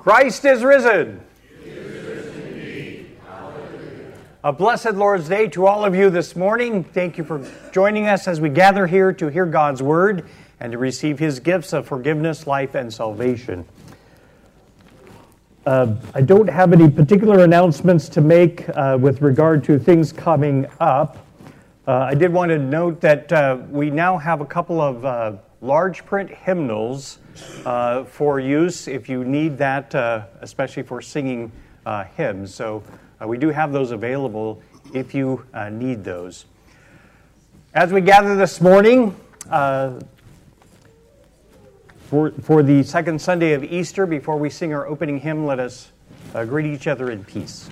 Christ is risen. A blessed Lord's Day to all of you this morning. Thank you for joining us as we gather here to hear God's Word and to receive His gifts of forgiveness, life, and salvation. I don't have any particular announcements to make with regard to things coming up. I did want to note that we now have a couple of large print hymnals for use if you need that, especially for singing hymns. So we do have those available if you need those. As we gather this morning for the second Sunday of Easter, before we sing our opening hymn, let us greet each other in peace.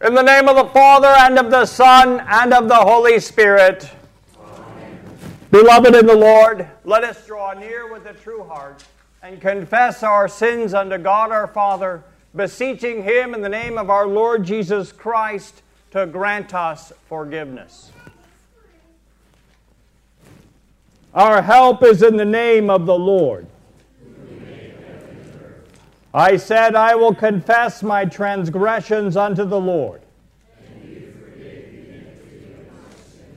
In the name of the Father, and of the Son, and of the Holy Spirit. Amen. Beloved in the Lord, let us draw near with a true heart and confess our sins unto God our Father, beseeching Him in the name of our Lord Jesus Christ to grant us forgiveness. Our help is in the name of the Lord. I said, I will confess my transgressions unto the Lord. And you forgave the iniquity of my sin.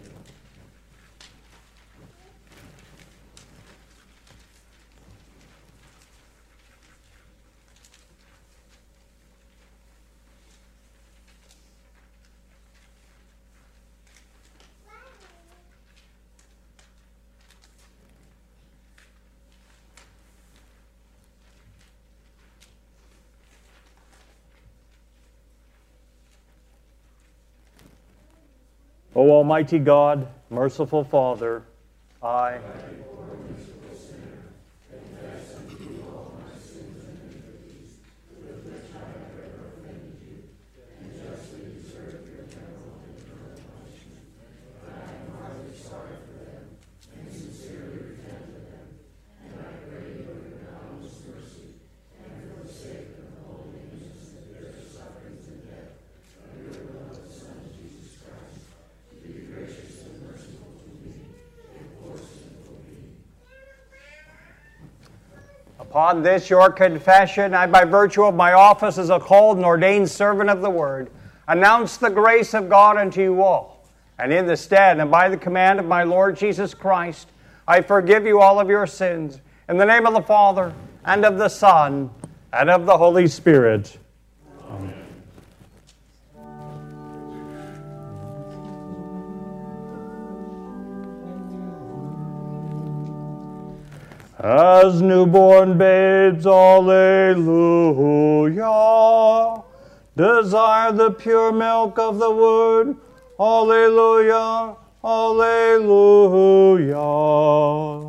O Almighty God, merciful Father, I Upon this your confession, I, by virtue of my office as a called and ordained servant of the Word, announce the grace of God unto you all. And in the stead and by the command of my Lord Jesus Christ, I forgive you all of your sins. In the name of the Father, and of the Son, and of the Holy Spirit. Amen. As newborn babes, alleluia, desire the pure milk of the Word, alleluia, alleluia.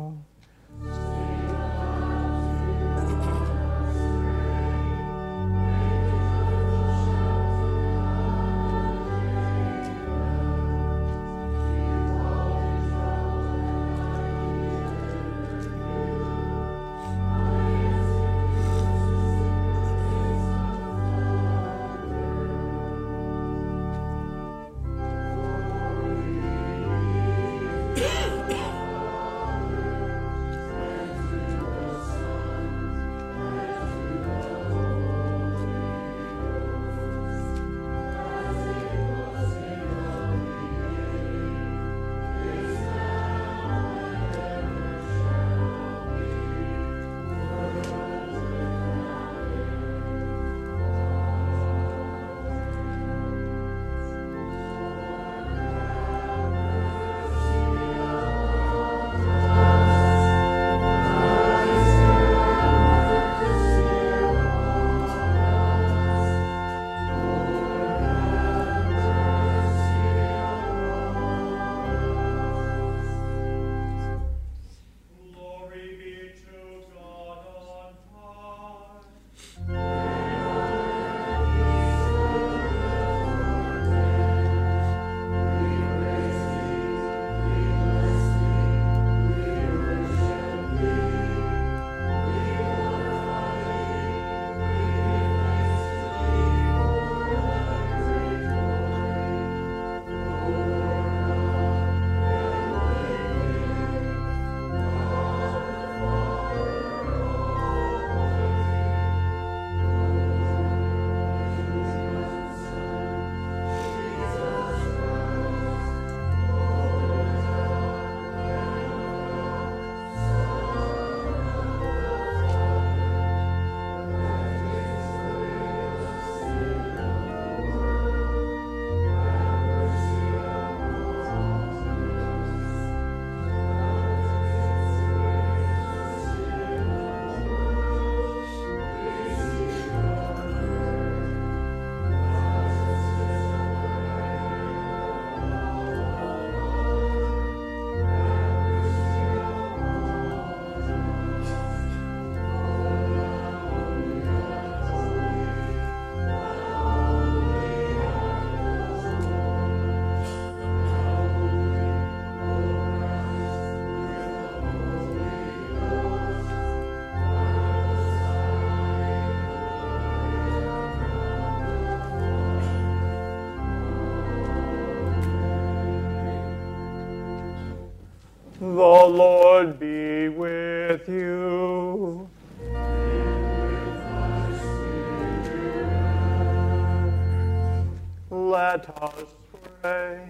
Lord be with you. Let us pray.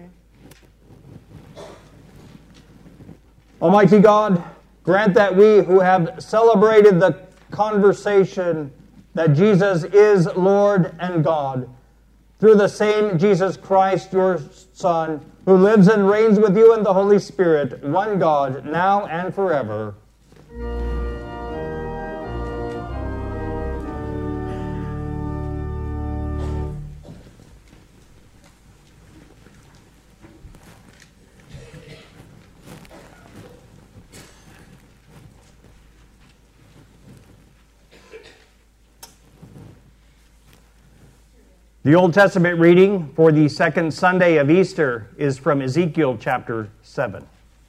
Almighty God, grant that we who have celebrated the conversation that Jesus is Lord and God, through the same Jesus Christ, your Son, who lives and reigns with you in the Holy Spirit, one God, now and forever. The Old Testament reading for the second Sunday of Easter is from Ezekiel chapter 7.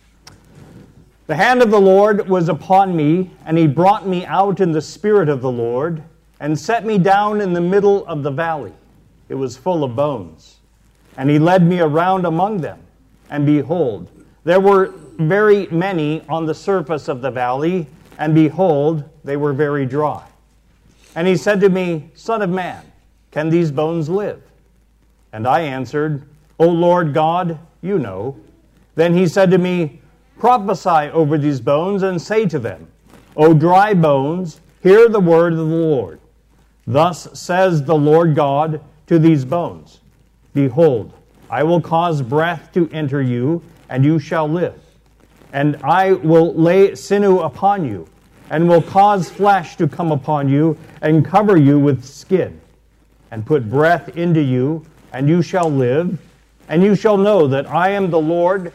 The hand of the Lord was upon me, and he brought me out in the spirit of the Lord, and set me down in the middle of the valley. It was full of bones. And he led me around among them, and behold, there were very many on the surface of the valley, and behold, they were very dry. And he said to me, Son of man, can these bones live? And I answered, O Lord God, you know. Then he said to me, Prophesy over these bones and say to them, O dry bones, hear the word of the Lord. Thus says the Lord God to these bones, Behold, I will cause breath to enter you, and you shall live. And I will lay sinew upon you, and will cause flesh to come upon you, and cover you with skin, and put breath into you, and you shall live, and you shall know that I am the Lord.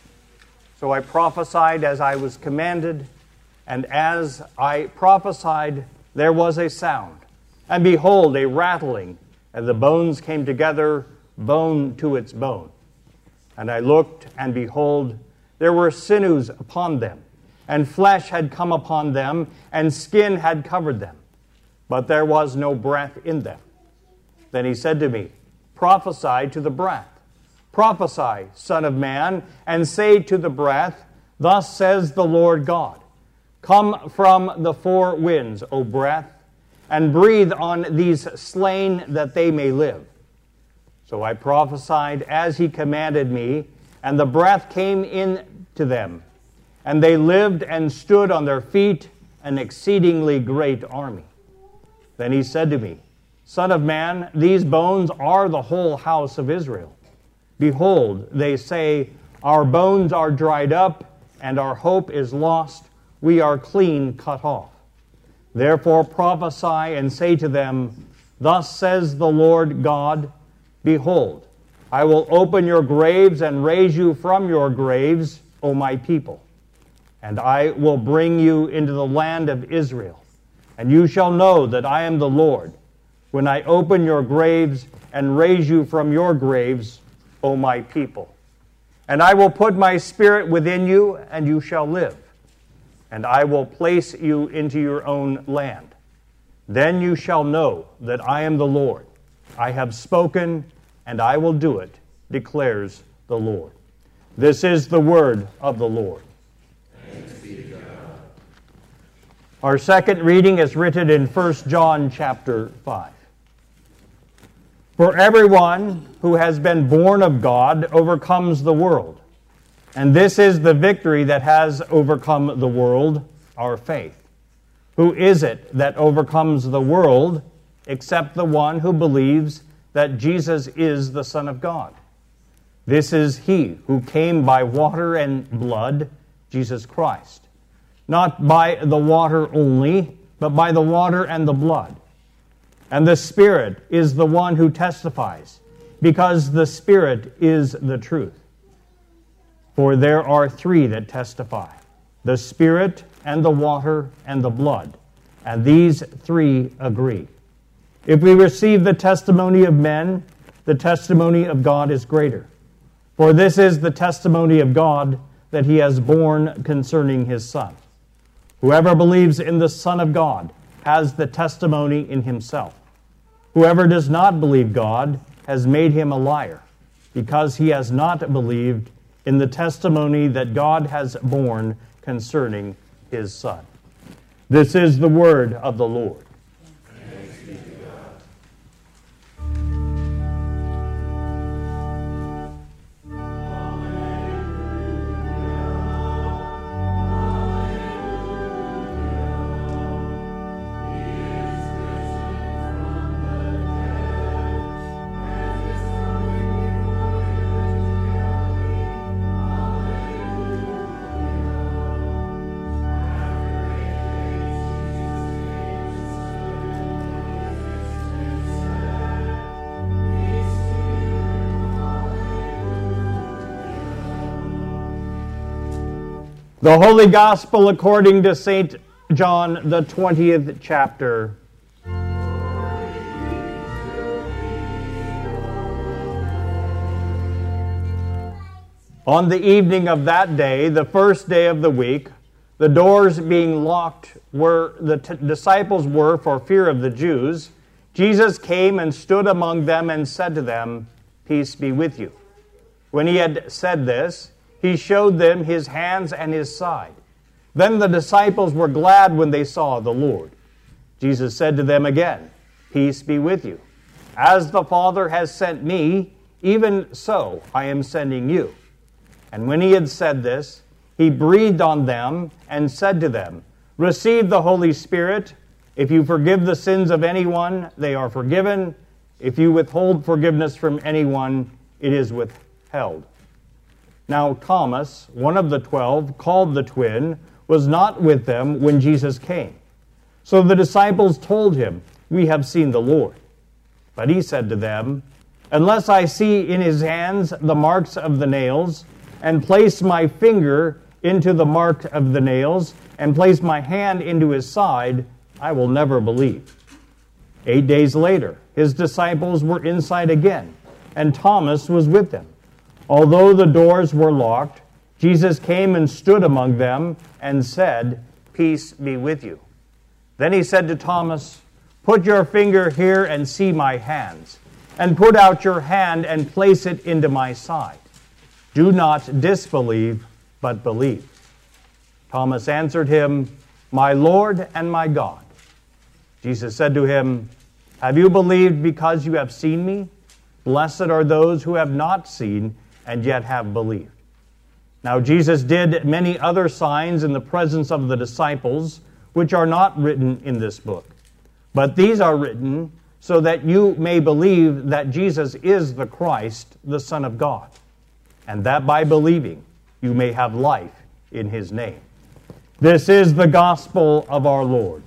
So I prophesied as I was commanded, and as I prophesied, there was a sound. And behold, a rattling, and the bones came together, bone to its bone. And I looked, and behold, there were sinews upon them, and flesh had come upon them, and skin had covered them, but there was no breath in them. Then he said to me, Prophesy to the breath. Prophesy, Son of man, and say to the breath, Thus says the Lord God, Come from the four winds, O breath, and breathe on these slain that they may live. So I prophesied as he commanded me, and the breath came in to them, and they lived and stood on their feet, an exceedingly great army. Then he said to me, Son of man, these bones are the whole house of Israel. Behold, they say, Our bones are dried up, and our hope is lost. We are clean cut off. Therefore prophesy and say to them, Thus says the Lord God, Behold, I will open your graves and raise you from your graves, O my people. And I will bring you into the land of Israel. And you shall know that I am the Lord, when I open your graves and raise you from your graves, O my people. And I will put my spirit within you, and you shall live. And I will place you into your own land. Then you shall know that I am the Lord. I have spoken, and I will do it, declares the Lord. This is the word of the Lord. Thanks be to God. Our second reading is written in 1 John chapter 5. For everyone who has been born of God overcomes the world. And this is the victory that has overcome the world, our faith. Who is it that overcomes the world except the one who believes that Jesus is the Son of God? This is he who came by water and blood, Jesus Christ. Not by the water only, but by the water and the blood. And the Spirit is the one who testifies, because the Spirit is the truth. For there are three that testify, the Spirit and the water and the blood, and these three agree. If we receive the testimony of men, the testimony of God is greater. For this is the testimony of God that he has borne concerning his Son. Whoever believes in the Son of God has the testimony in himself. Whoever does not believe God has made him a liar, because he has not believed in the testimony that God has borne concerning his Son. This is the word of the Lord. The Holy Gospel according to St. John, the 20th chapter. On the evening of that day, the first day of the week, the doors being locked where the disciples were for fear of the Jews, Jesus came and stood among them and said to them, "Peace be with you." When he had said this, he showed them his hands and his side. Then the disciples were glad when they saw the Lord. Jesus said to them again, "Peace be with you. As the Father has sent me, even so I am sending you." And when he had said this, he breathed on them and said to them, "Receive the Holy Spirit. If you forgive the sins of anyone, they are forgiven. If you withhold forgiveness from anyone, it is withheld." Now Thomas, one of the 12, called the twin, was not with them when Jesus came. So the disciples told him, "We have seen the Lord." But he said to them, "Unless I see in his hands the marks of the nails, and place my finger into the mark of the nails, and place my hand into his side, I will never believe." 8 days later, his disciples were inside again, and Thomas was with them. Although the doors were locked, Jesus came and stood among them and said, "Peace be with you." Then he said to Thomas, "Put your finger here and see my hands, and put out your hand and place it into my side. Do not disbelieve, but believe." Thomas answered him, "My Lord and my God." Jesus said to him, "Have you believed because you have seen me? Blessed are those who have not seen and yet have believed." Now Jesus did many other signs in the presence of the disciples, which are not written in this book. But these are written so that you may believe that Jesus is the Christ, the Son of God, and that by believing you may have life in his name. This is the gospel of our Lord.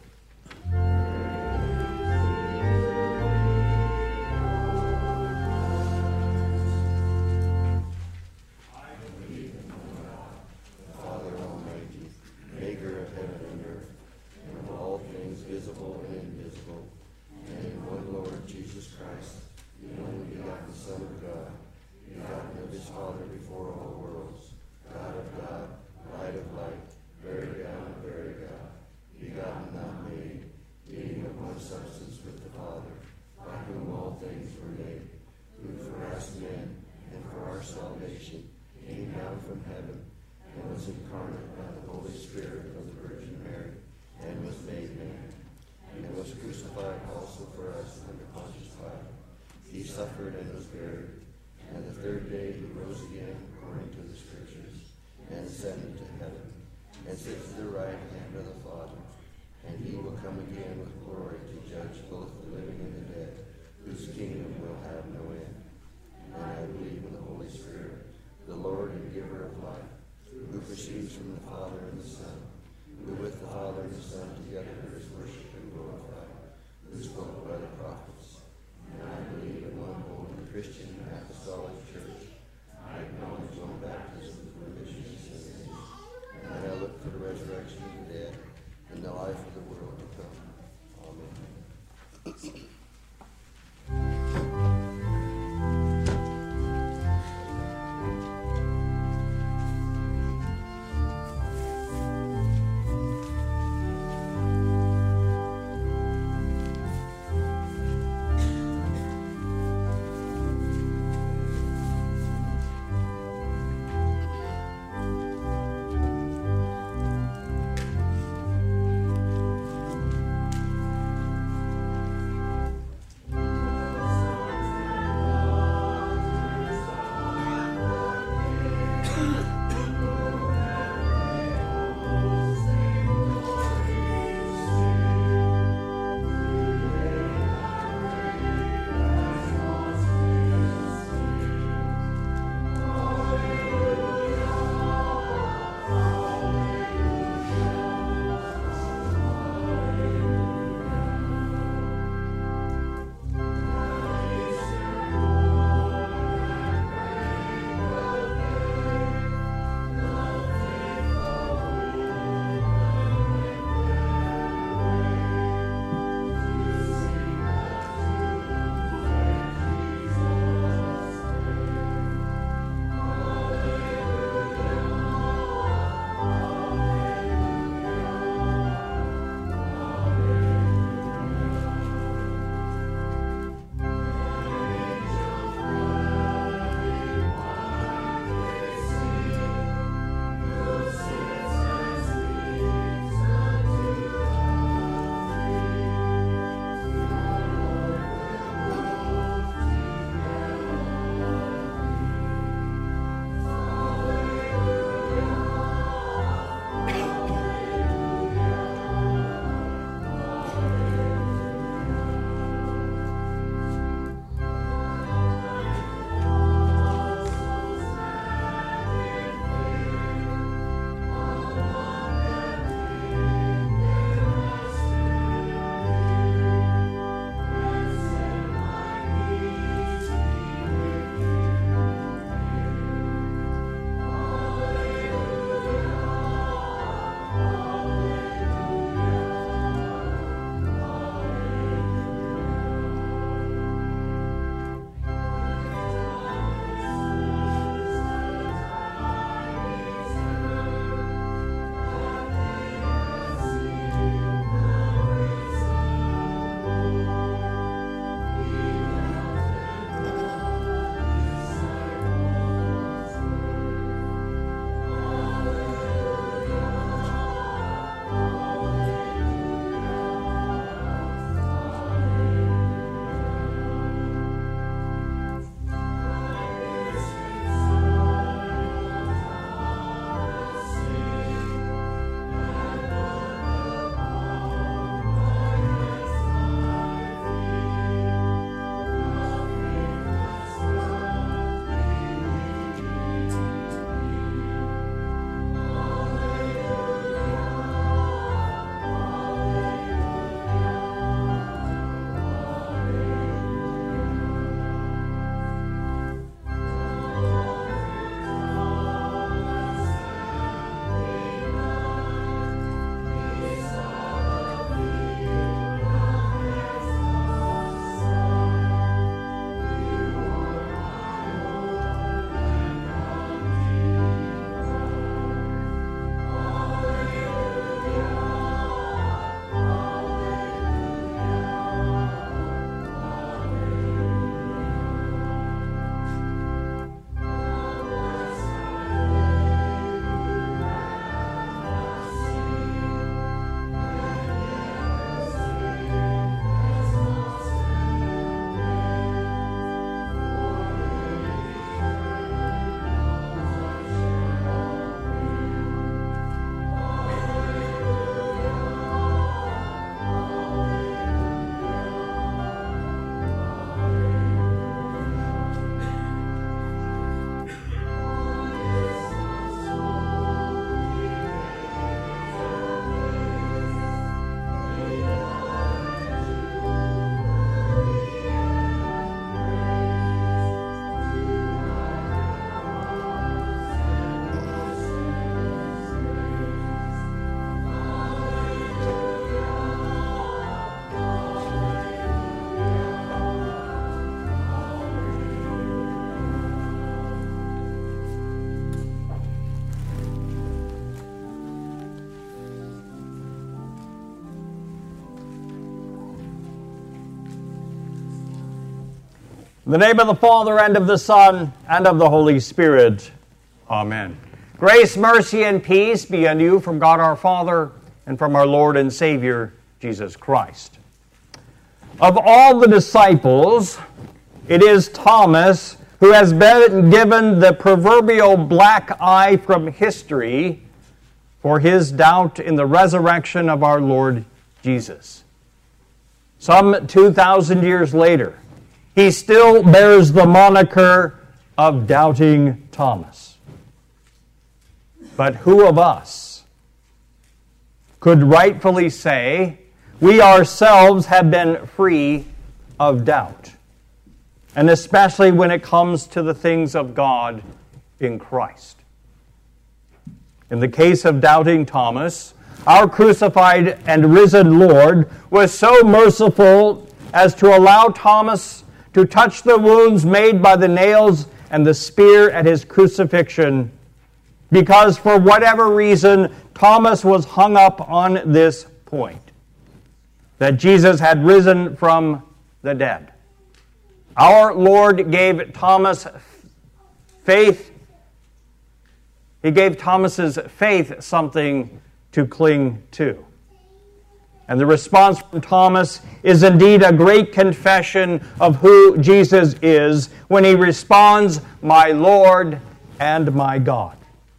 In the name of the Father, and of the Son, and of the Holy Spirit. Amen. Grace, mercy, and peace be unto you from God our Father, and from our Lord and Savior, Jesus Christ. Of all the disciples, it is Thomas who has been given the proverbial black eye from history for his doubt in the resurrection of our Lord Jesus. Some 2,000 years later, he still bears the moniker of Doubting Thomas. But who of us could rightfully say we ourselves have been free of doubt? And especially when it comes to the things of God in Christ. In the case of Doubting Thomas, our crucified and risen Lord was so merciful as to allow Thomas to touch the wounds made by the nails and the spear at his crucifixion, because for whatever reason, Thomas was hung up on this point, that Jesus had risen from the dead. Our Lord gave Thomas faith. He gave Thomas's faith something to cling to. And the response from Thomas is indeed a great confession of who Jesus is when he responds, "My Lord and my God."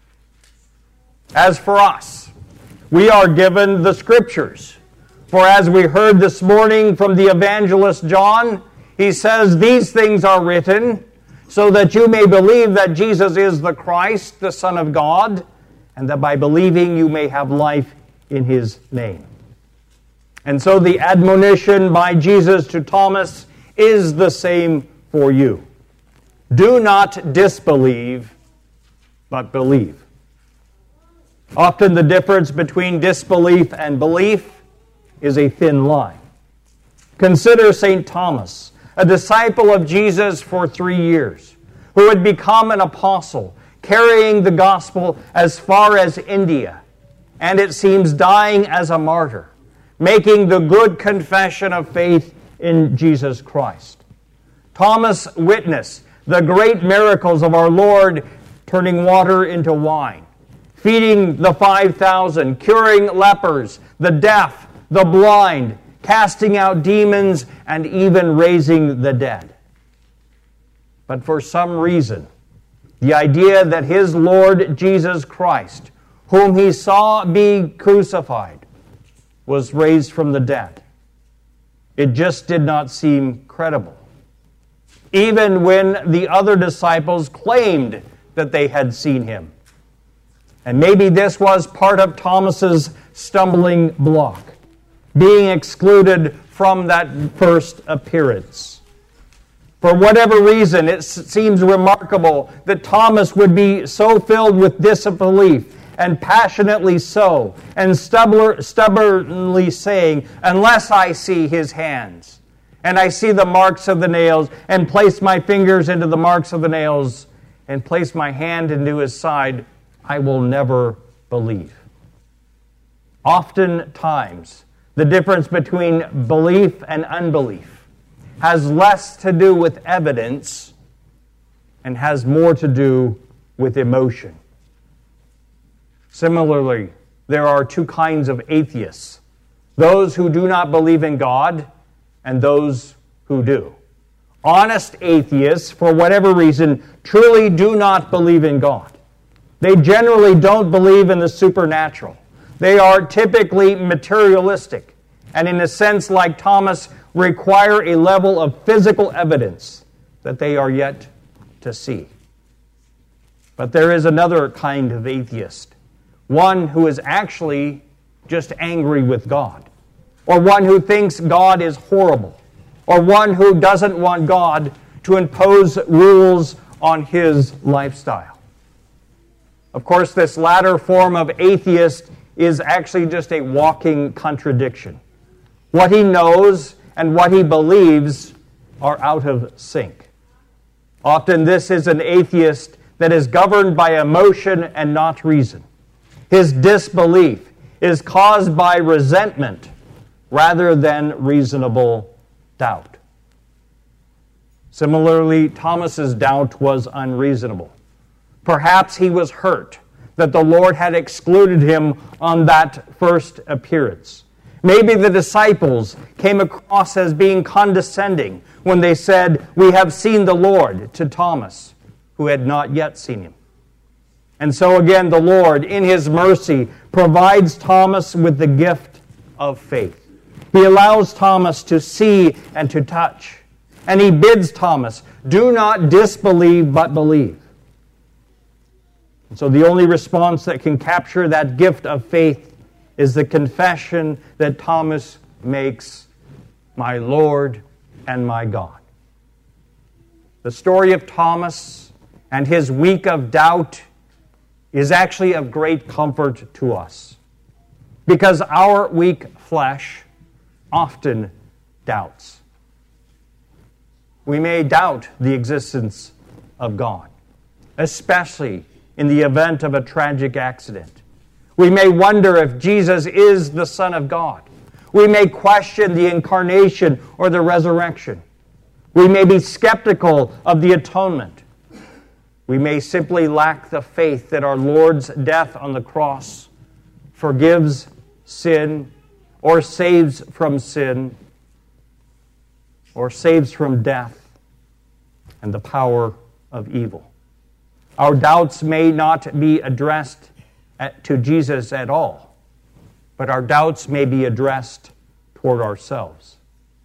As for us, we are given the Scriptures. For as we heard this morning from the evangelist John, he says, "These things are written so that you may believe that Jesus is the Christ, the Son of God, and that by believing you may have life in his name." And so the admonition by Jesus to Thomas is the same for you. Do not disbelieve, but believe. Often the difference between disbelief and belief is a thin line. Consider St. Thomas, a disciple of Jesus for 3 years, who had become an apostle, carrying the gospel as far as India, and it seems dying as a martyr, making the good confession of faith in Jesus Christ. Thomas witnessed the great miracles of our Lord, turning water into wine, feeding the 5,000, curing lepers, the deaf, the blind, casting out demons, and even raising the dead. But for some reason, the idea that his Lord Jesus Christ, whom he saw be crucified, was raised from the dead, it just did not seem credible. Even when the other disciples claimed that they had seen him. And maybe this was part of Thomas's stumbling block, being excluded from that first appearance. For whatever reason, it seems remarkable that Thomas would be so filled with disbelief, and passionately so, and stubbornly saying, "Unless I see his hands, and I see the marks of the nails, and place my fingers into the marks of the nails, and place my hand into his side, I will never believe." Oftentimes, the difference between belief and unbelief has less to do with evidence and has more to do with emotion. Similarly, there are two kinds of atheists: those who do not believe in God and those who do. Honest atheists, for whatever reason, truly do not believe in God. They generally don't believe in the supernatural. They are typically materialistic, and in a sense, like Thomas, require a level of physical evidence that they are yet to see. But there is another kind of atheist, one who is actually just angry with God, or one who thinks God is horrible, or one who doesn't want God to impose rules on his lifestyle. Of course, this latter form of atheist is actually just a walking contradiction. What he knows and what he believes are out of sync. Often this is an atheist that is governed by emotion and not reason. His disbelief is caused by resentment rather than reasonable doubt. Similarly, Thomas's doubt was unreasonable. Perhaps he was hurt that the Lord had excluded him on that first appearance. Maybe the disciples came across as being condescending when they said, "We have seen the Lord," to Thomas, who had not yet seen him. And so again, the Lord, in his mercy, provides Thomas with the gift of faith. He allows Thomas to see and to touch. And he bids Thomas, "Do not disbelieve, but believe." And so the only response that can capture that gift of faith is the confession that Thomas makes, "My Lord and my God." The story of Thomas and his week of doubt is actually of great comfort to us, because our weak flesh often doubts. We may doubt the existence of God, especially in the event of a tragic accident. We may wonder if Jesus is the Son of God. We may question the incarnation or the resurrection. We may be skeptical of the atonement. We may simply lack the faith that our Lord's death on the cross forgives sin, or saves from sin, or saves from death and the power of evil. Our doubts may not be addressed to Jesus at all, but our doubts may be addressed toward ourselves.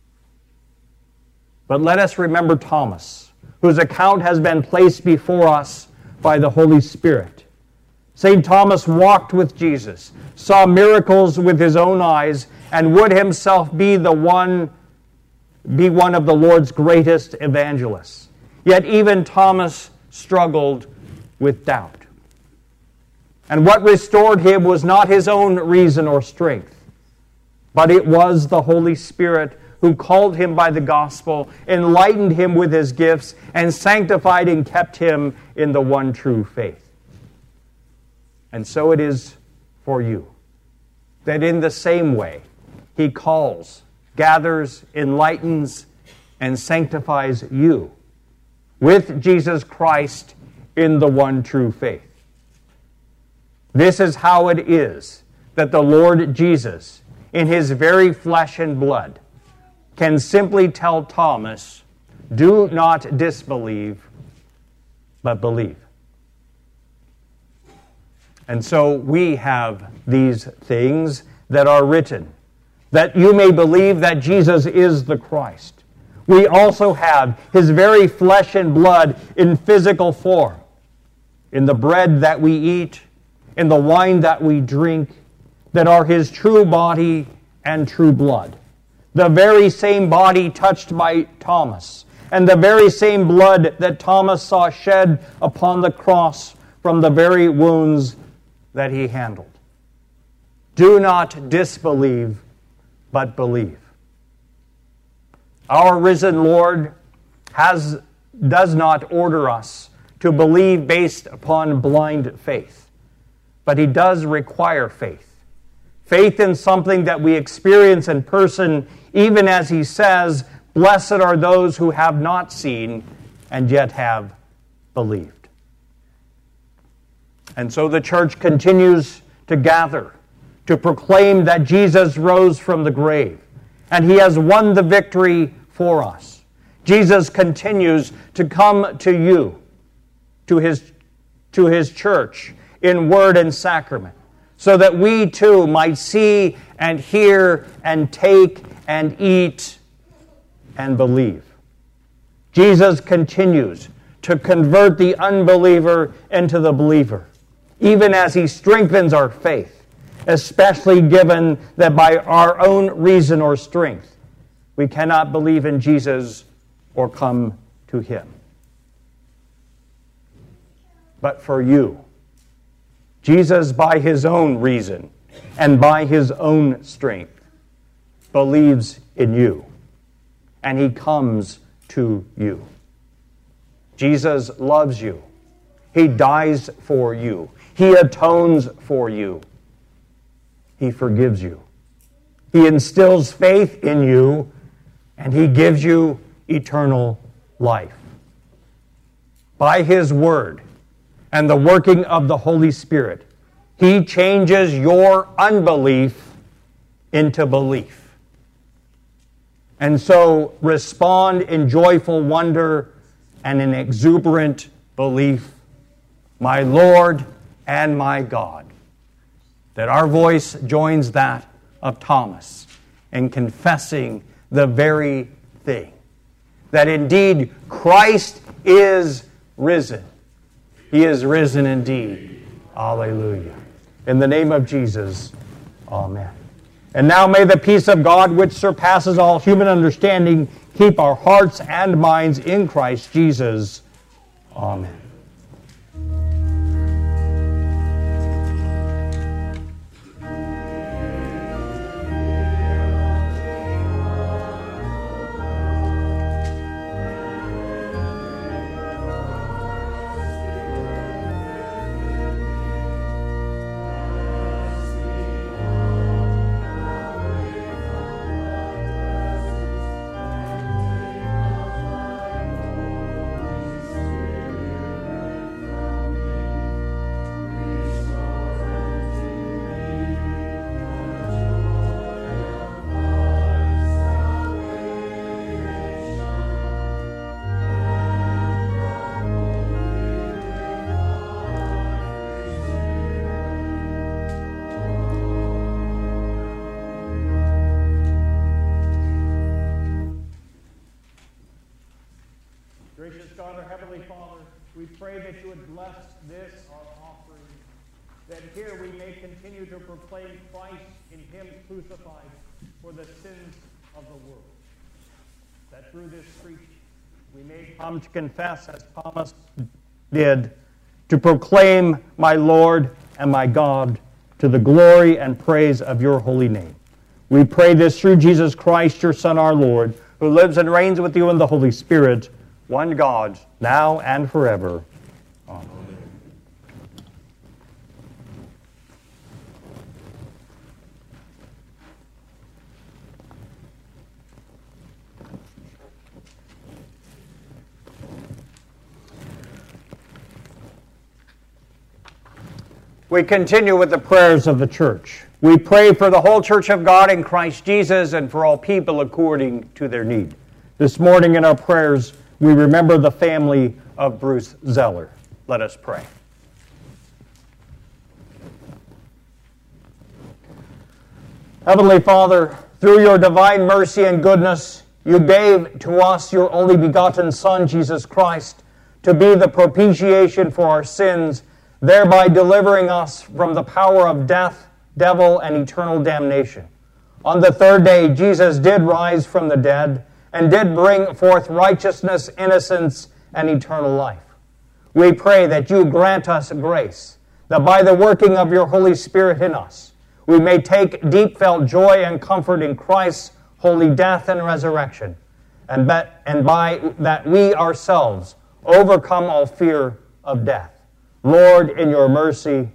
But let us remember Thomas, whose account has been placed before us by the Holy Spirit. St. Thomas walked with Jesus, saw miracles with his own eyes, and would himself be one of the Lord's greatest evangelists. Yet even Thomas struggled with doubt. And what restored him was not his own reason or strength, but it was the Holy Spirit who called him by the gospel, enlightened him with his gifts, and sanctified and kept him in the one true faith. And so it is for you, that in the same way he calls, gathers, enlightens, and sanctifies you with Jesus Christ in the one true faith. This is how it is that the Lord Jesus, in his very flesh and blood, can simply tell Thomas, "Do not disbelieve, but believe." And so we have these things that are written, that you may believe that Jesus is the Christ. We also have his very flesh and blood in physical form, in the bread that we eat, in the wine that we drink, that are his true body and true blood. The very same body touched by Thomas, and the very same blood that Thomas saw shed upon the cross from the very wounds that he handled. Do not disbelieve, but believe. Our risen Lord does not order us to believe based upon blind faith, but he does require faith. Faith in something that we experience in person, even as he says, "Blessed are those who have not seen and yet have believed." And so the church continues to gather, to proclaim that Jesus rose from the grave, and he has won the victory for us. Jesus continues to come to you, to his church, in word and sacrament, so that we too might see and hear and take and eat and believe. Jesus continues to convert the unbeliever into the believer, even as he strengthens our faith, especially given that by our own reason or strength, we cannot believe in Jesus or come to him. But for you, Jesus, by his own reason and by his own strength, believes in you, and he comes to you. Jesus loves you. He dies for you. He atones for you. He forgives you. He instills faith in you, and he gives you eternal life. By His Word and the working of the Holy Spirit, He changes your unbelief into belief. And so respond in joyful wonder and in exuberant belief, my Lord and my God. That our voice joins that of Thomas in confessing the very thing. That indeed Christ is risen. He is risen indeed. Alleluia. In the name of Jesus, amen. And now may the peace of God, which surpasses all human understanding, keep our hearts and minds in Christ Jesus. Amen. Gracious God, our Heavenly Father, we pray that you would bless this, our offering, that here we may continue to proclaim Christ in Him crucified for the sins of the world. That through this preaching we may come to confess, as Thomas did, to proclaim my Lord and my God to the glory and praise of your holy name. We pray this through Jesus Christ, your Son, our Lord, who lives and reigns with you in the Holy Spirit, one God, now and forever. Amen. We continue with the prayers of the church. We pray for the whole church of God in Christ Jesus and for all people according to their need. This morning in our prayers, we remember the family of Bruce Zeller. Let us pray. Heavenly Father, through your divine mercy and goodness, you gave to us your only begotten Son, Jesus Christ, to be the propitiation for our sins, thereby delivering us from the power of death, devil, and eternal damnation. On the third day, Jesus did rise from the dead, and did bring forth righteousness, innocence, and eternal life. We pray that you grant us grace, that by the working of your Holy Spirit in us, we may take deep-felt joy and comfort in Christ's holy death and resurrection, and by that we ourselves overcome all fear of death. Lord, in your mercy,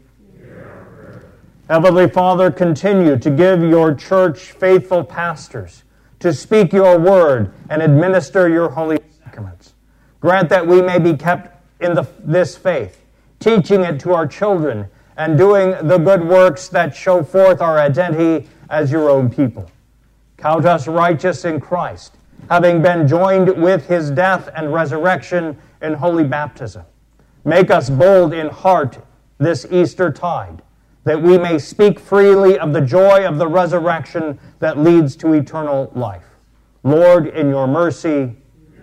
Heavenly Father, continue to give your church faithful pastors to speak your word and administer your holy sacraments. Grant that we may be kept in this faith, teaching it to our children and doing the good works that show forth our identity as your own people. Count us righteous in Christ, having been joined with his death and resurrection in holy baptism. Make us bold in heart this Easter tide, that we may speak freely of the joy of the resurrection that leads to eternal life. Lord, in your mercy,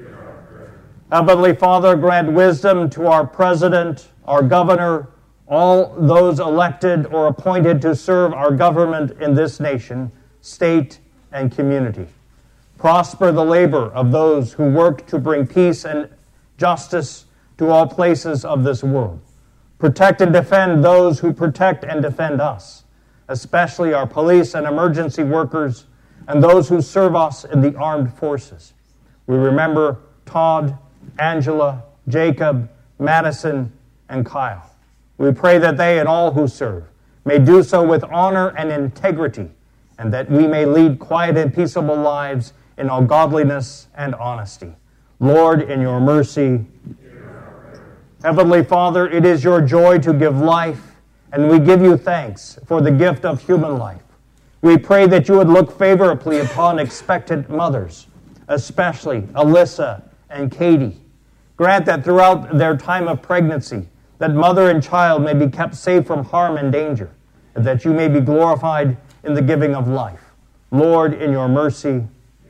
Heavenly Father, grant wisdom to our president, our governor, all those elected or appointed to serve our government in this nation, state, and community. Prosper the labor of those who work to bring peace and justice to all places of this world. Protect and defend those who protect and defend us, especially our police and emergency workers and those who serve us in the armed forces. We remember Todd, Angela, Jacob, Madison, and Kyle. We pray that they and all who serve may do so with honor and integrity, and that we may lead quiet and peaceable lives in all godliness and honesty. Lord, in your mercy. Heavenly Father, it is your joy to give life, and we give you thanks for the gift of human life. We pray that you would look favorably upon expectant mothers, especially Alyssa and Katie. Grant that throughout their time of pregnancy, that mother and child may be kept safe from harm and danger, and that you may be glorified in the giving of life. Lord, in your mercy.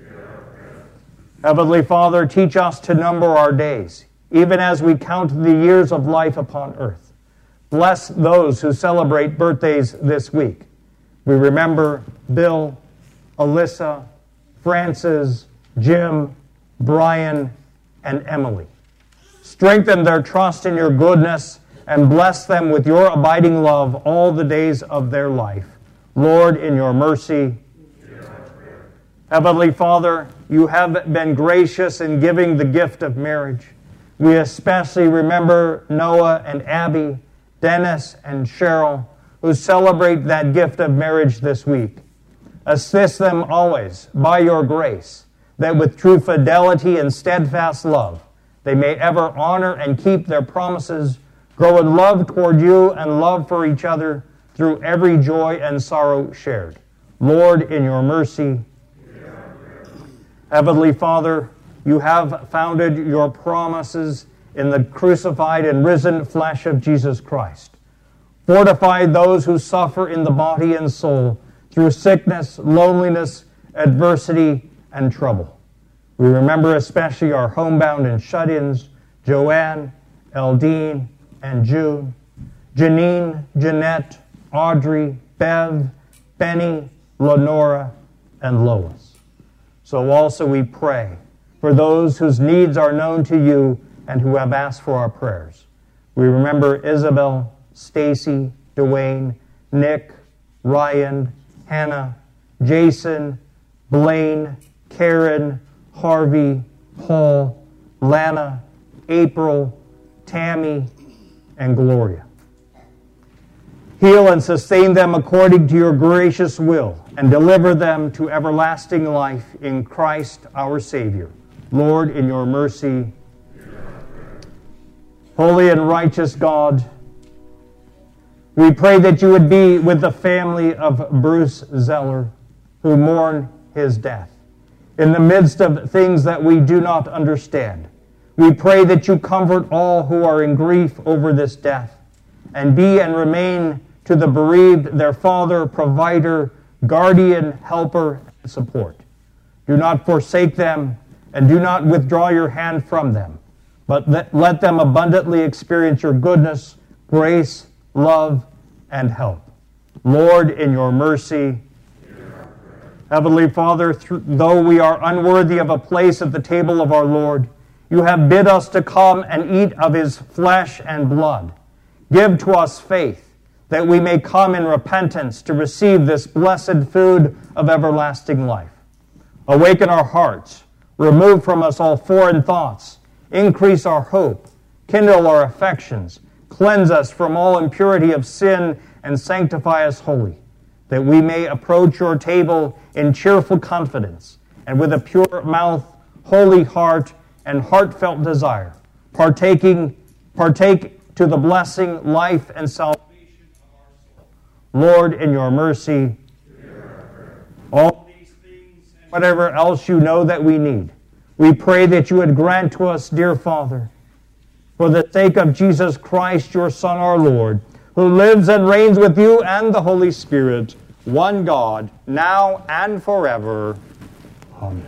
Heavenly Father, teach us to number our days, even as we count the years of life upon earth. Bless those who celebrate birthdays this week. We remember Bill, Alyssa, Francis, Jim, Brian, and Emily. Strengthen their trust in your goodness and bless them with your abiding love all the days of their life. Lord, in your mercy. Heavenly Father, you have been gracious in giving the gift of marriage. We especially remember Noah and Abby, Dennis and Cheryl, who celebrate that gift of marriage this week. Assist them always by your grace, that with true fidelity and steadfast love, they may ever honor and keep their promises, grow in love toward you and love for each other through every joy and sorrow shared. Lord, in your mercy. Heavenly Father, you have founded your promises in the crucified and risen flesh of Jesus Christ. Fortify those who suffer in the body and soul through sickness, loneliness, adversity, and trouble. We remember especially our homebound and shut-ins, Joanne, Eldine, and June, Janine, Jeanette, Audrey, Bev, Benny, Lenora, and Lois. So also we pray for those whose needs are known to you and who have asked for our prayers. We remember Isabel, Stacy, Dwayne, Nick, Ryan, Hannah, Jason, Blaine, Karen, Harvey, Paul, Lana, April, Tammy, and Gloria. Heal and sustain them according to your gracious will, and deliver them to everlasting life in Christ our Savior. Lord, in your mercy. Holy and righteous God, we pray that you would be with the family of Bruce Zeller, who mourn his death. In the midst of things that we do not understand, we pray that you comfort all who are in grief over this death, and be and remain to the bereaved their father, provider, guardian, helper, and support. Do not forsake them, and do not withdraw your hand from them, but let them abundantly experience your goodness, grace, love, and help. Lord, in your mercy. Heavenly Father, though we are unworthy of a place at the table of our Lord, you have bid us to come and eat of his flesh and blood. Give to us faith, that we may come in repentance to receive this blessed food of everlasting life. Awaken our hearts, remove from us all foreign thoughts, increase our hope, kindle our affections, cleanse us from all impurity of sin, and sanctify us wholly, that we may approach your table in cheerful confidence, and with a pure mouth, holy heart, and heartfelt desire, partake to the blessing, life, and salvation of our soul. Lord, in your mercy, all these things and whatever else you know that we need, we pray that you would grant to us, dear Father, for the sake of Jesus Christ, your Son, our Lord, who lives and reigns with you and the Holy Spirit, one God, now and forever. Amen.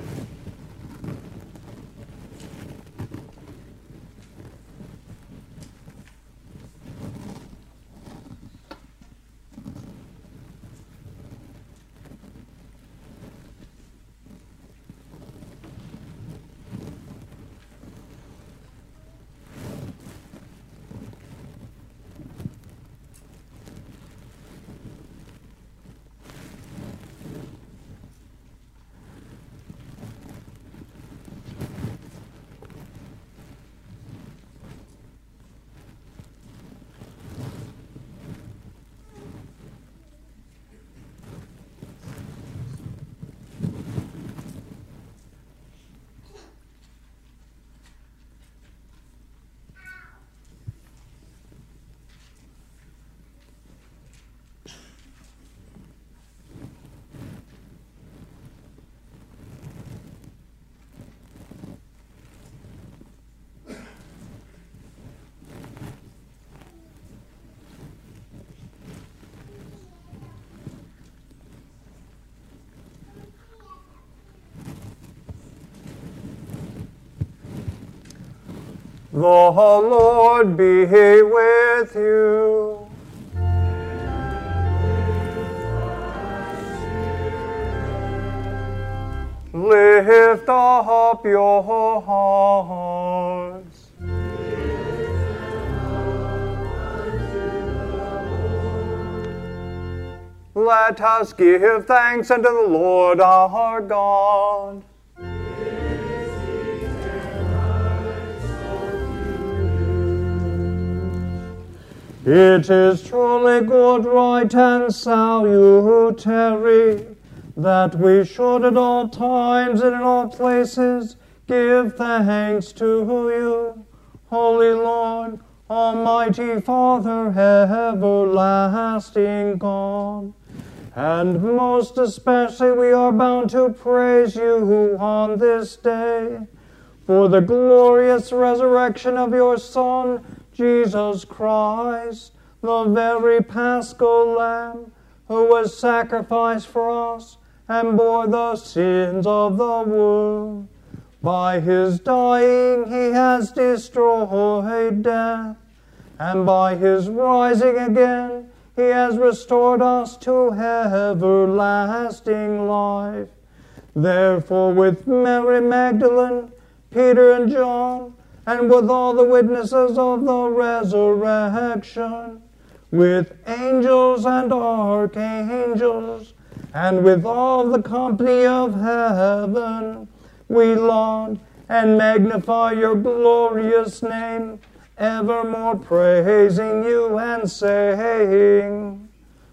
The Lord be with you. Lift up your hearts. Let us give thanks unto the Lord our God. It is truly good, right, and salutary that we should at all times and in all places give thanks to you, Holy Lord, Almighty Father, everlasting God. And most especially we are bound to praise you on this day for the glorious resurrection of your Son, Jesus Christ, the very Paschal Lamb, who was sacrificed for us and bore the sins of the world. By his dying he has destroyed death, and by his rising again he has restored us to everlasting life. Therefore, with Mary Magdalene, Peter and John, and with all the witnesses of the resurrection, with angels and archangels, and with all the company of heaven, we laud and magnify your glorious name, evermore praising you and saying,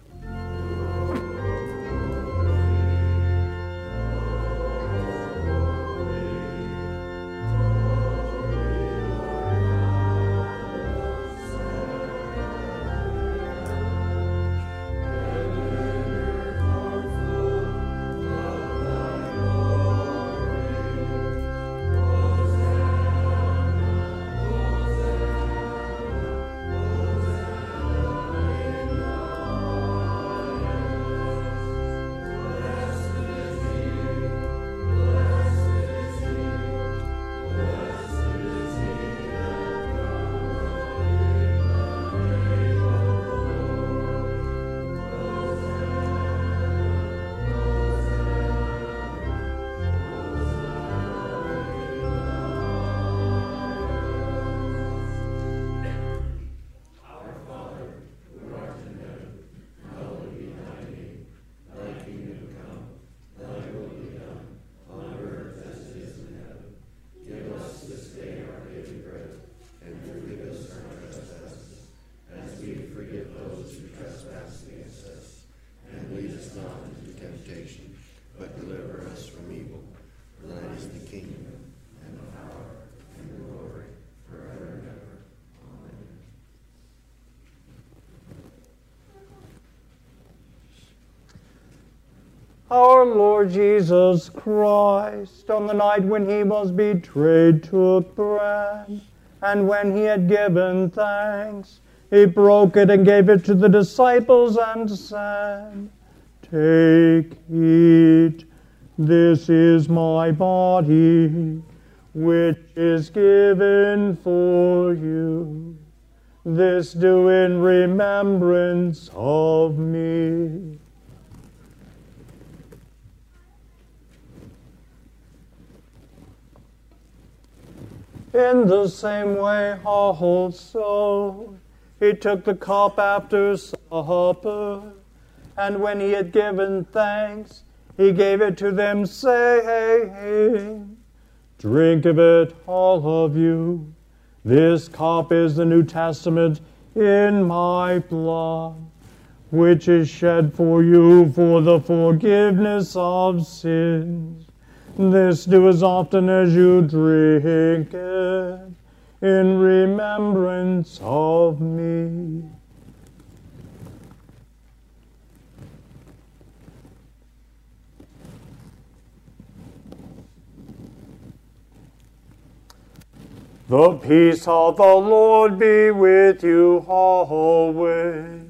Our Lord Jesus Christ, on the night when he was betrayed, took bread, and when he had given thanks, he broke it and gave it to the disciples and said, "Take, eat, this is my body, which is given for you. This do in remembrance of me." In the same way also, he took the cup after supper, and when he had given thanks, he gave it to them, saying, "Drink of it, all of you. This cup is the New Testament in my blood, which is shed for you for the forgiveness of sins. This do as often as you drink it, in remembrance of me." The peace of the Lord be with you always.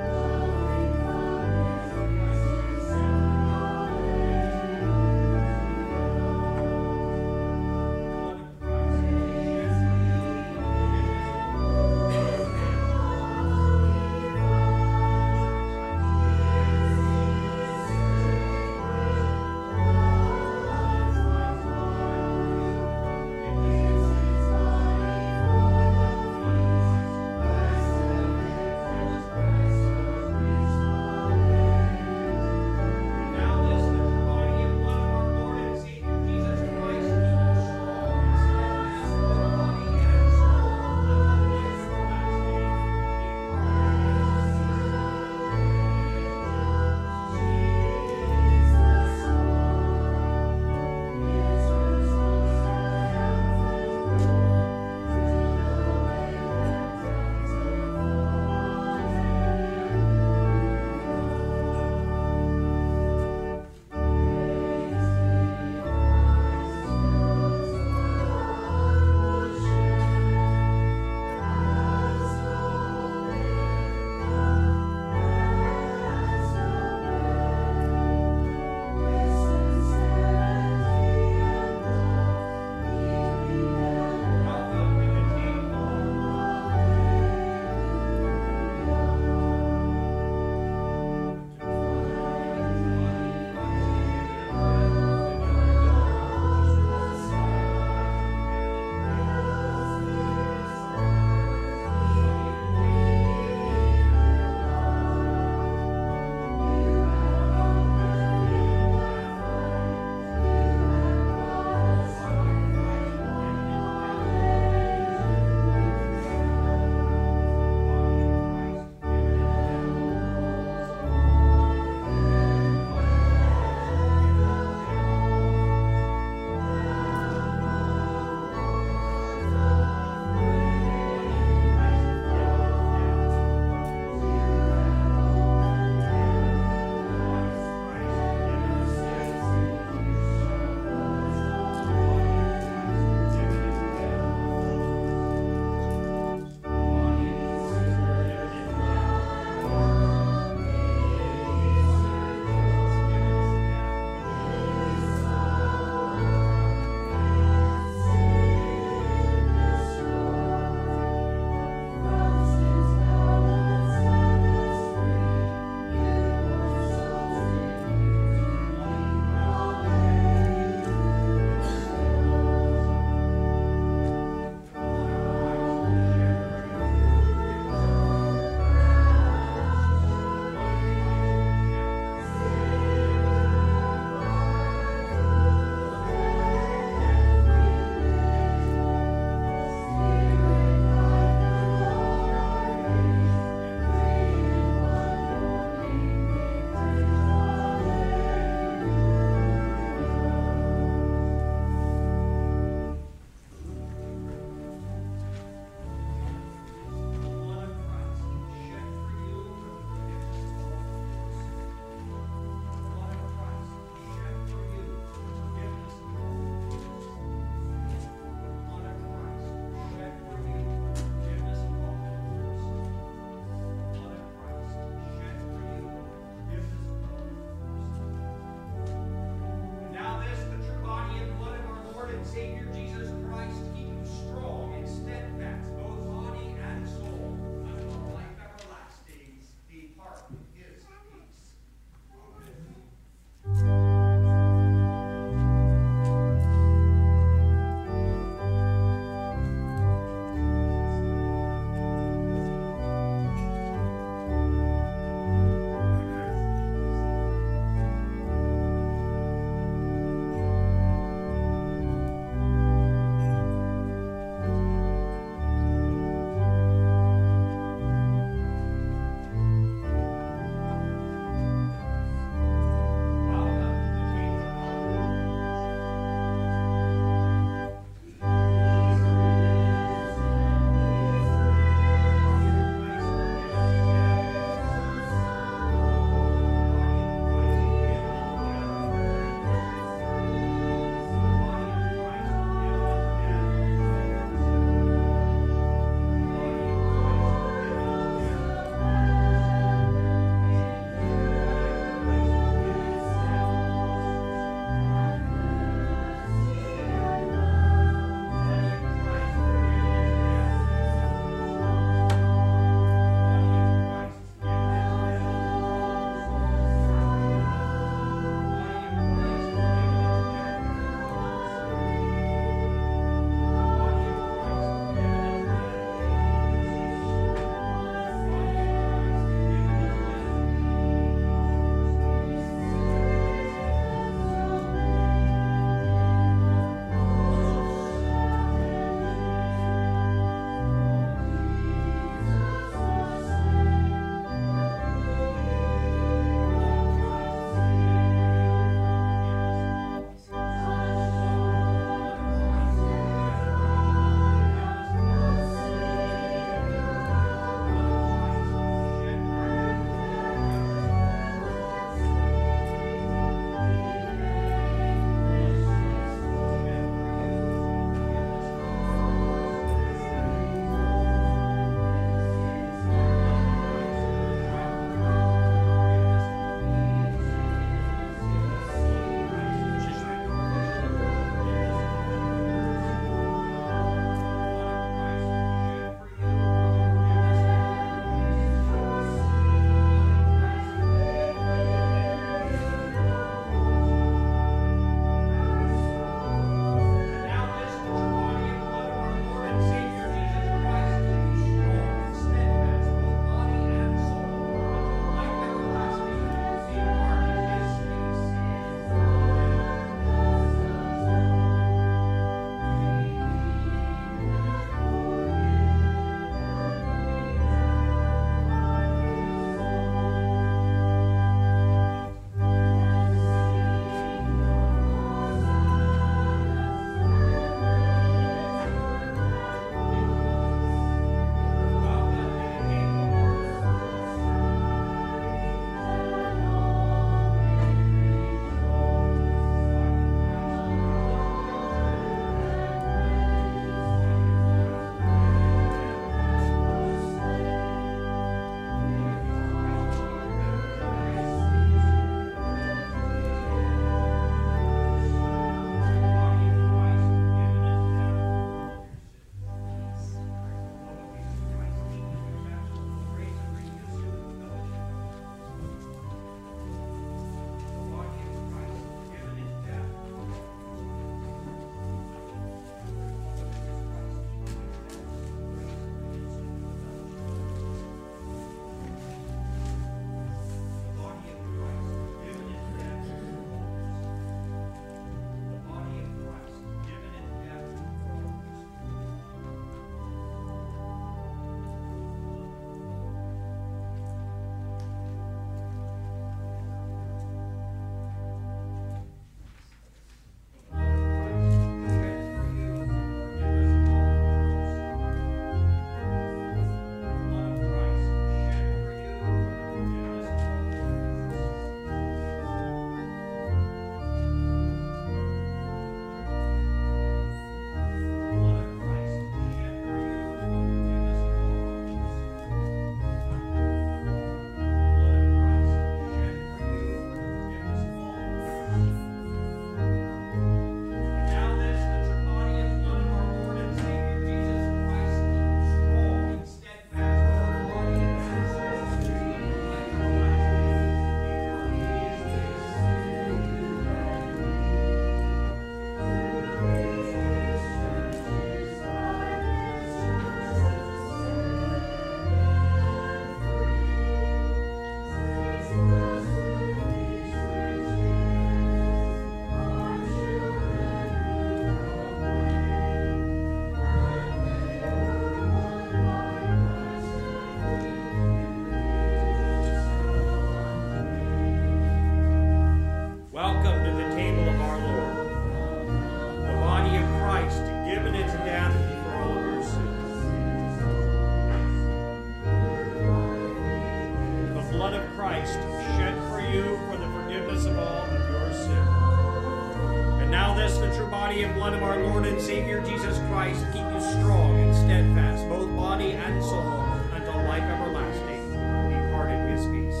the true body and blood of our Lord and Savior Jesus Christ keep you strong and steadfast, both body and soul, until life everlasting. Depart in his peace.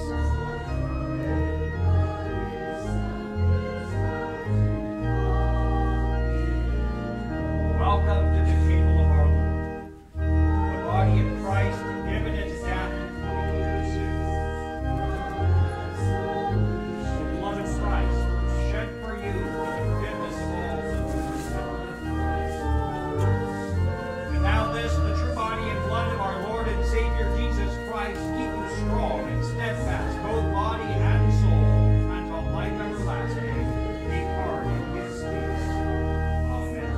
Welcome to the table of our Lord. The body of Christ given into death for your sin. The blood of Christ shed for you for the forgiveness of all sins. And now this, the true body and blood of our Lord and Savior Jesus Christ, keep you strong and steadfast, both body and soul, until life everlasting. Depart in his peace. Amen.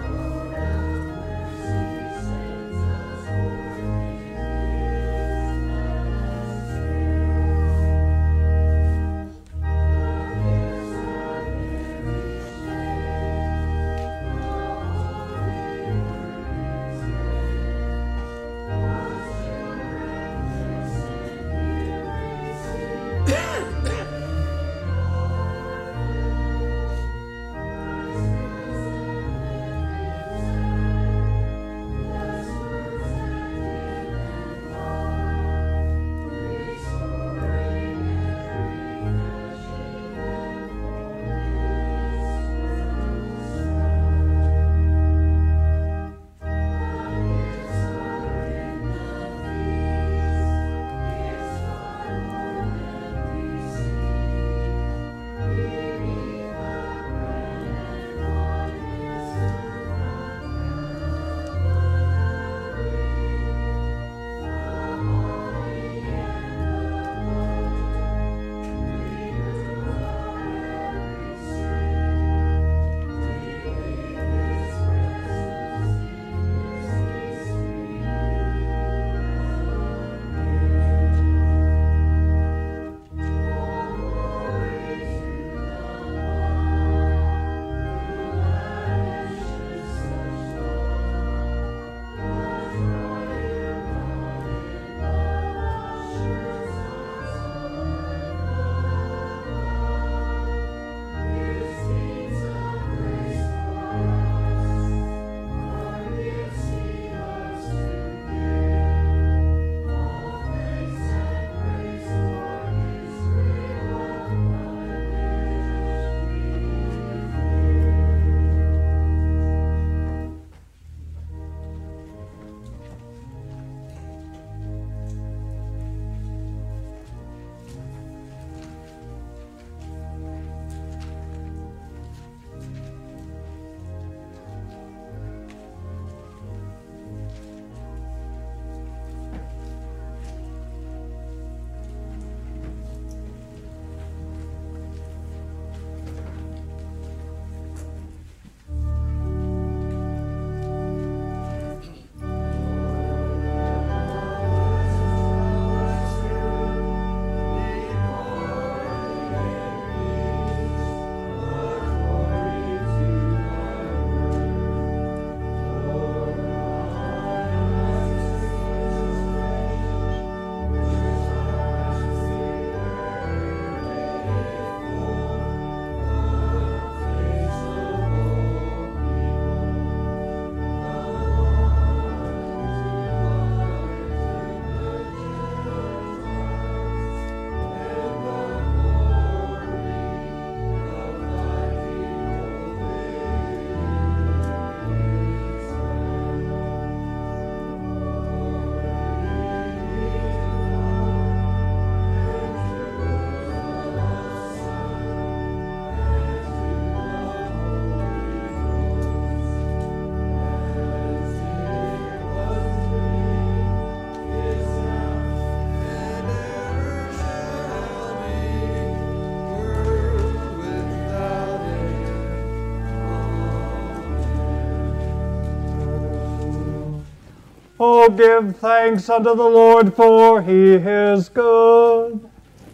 Oh, give thanks unto the Lord, for he is good.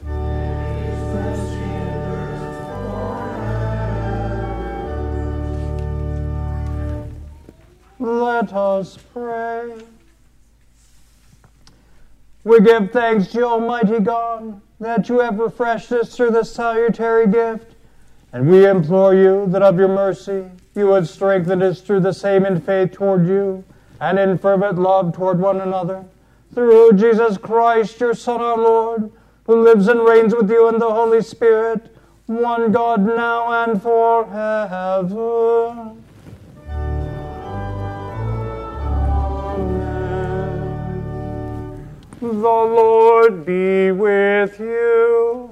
Let us pray. We give thanks to you, Almighty God, that you have refreshed us through this salutary gift, And we implore you that of your mercy you would strengthen us through the same in faith toward you and in fervent love toward one another. Through Jesus Christ, your Son, our Lord, who lives and reigns with you in the Holy Spirit, one God now and forever. Amen. The Lord be with you.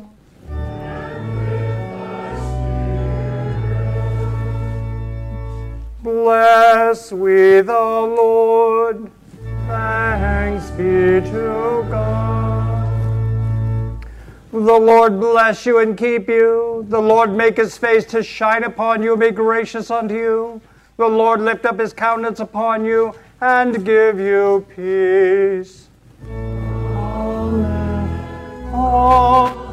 Bless we the Lord. Thanks be to God. The Lord bless you and keep you. The Lord make his face to shine upon you and be gracious unto you. The Lord lift up his countenance upon you and give you peace. Amen. Amen.